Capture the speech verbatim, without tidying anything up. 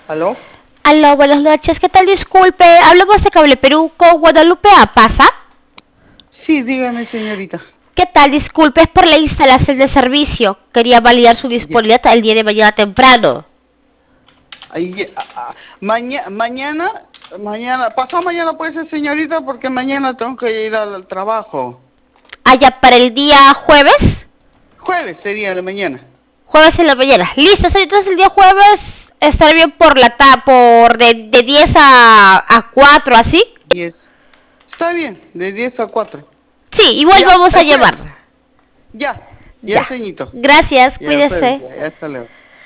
¿Aló? Aló, buenas noches, ¿qué tal? Disculpe, hablamos de Cable Perú con Guadalupe Apaza. Sí, dígame, señorita. ¿Qué tal? Disculpe, es por la instalación de servicio. Quería validar su Ya. disponibilidad el día de mañana temprano. Ahí, ah, ah, maña- mañana, mañana, pasado mañana puede ser, señorita, porque mañana tengo que ir al trabajo. Allá para el día jueves. Jueves sería la mañana. Jueves en la mañana. Listo, soy entonces el día jueves estaré bien por la ta por de, de diez a, a cuatro, ¿así? Diez. Está bien, de diez a cuatro. Sí, igual Ya, vamos a perfecto. llevar. Ya, ya, Ya. ceñito. Gracias, Ya, jueves, cuídese. ya, ya, hasta luego.